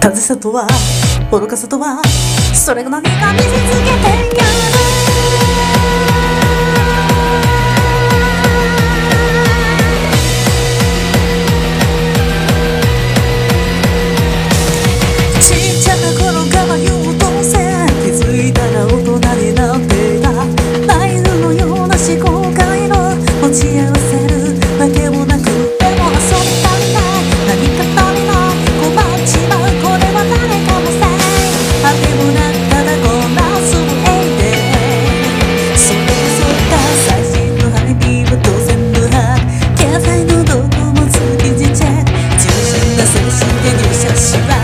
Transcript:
正しさとは愚かさとは、それが何か見せつけてやる。ちっちゃな頃から優等生、気づいたら大人になっていた。ナイフのような思考回路持ち合わせるわけもなく、でも遊び足りない、何か足りない、困っちまう、これは誰かのせい。あてもなくただこんなすぐえいで、それこそが最新のハイビームと全部把握、経済のどこも月次チェック、純真な精神で入社しは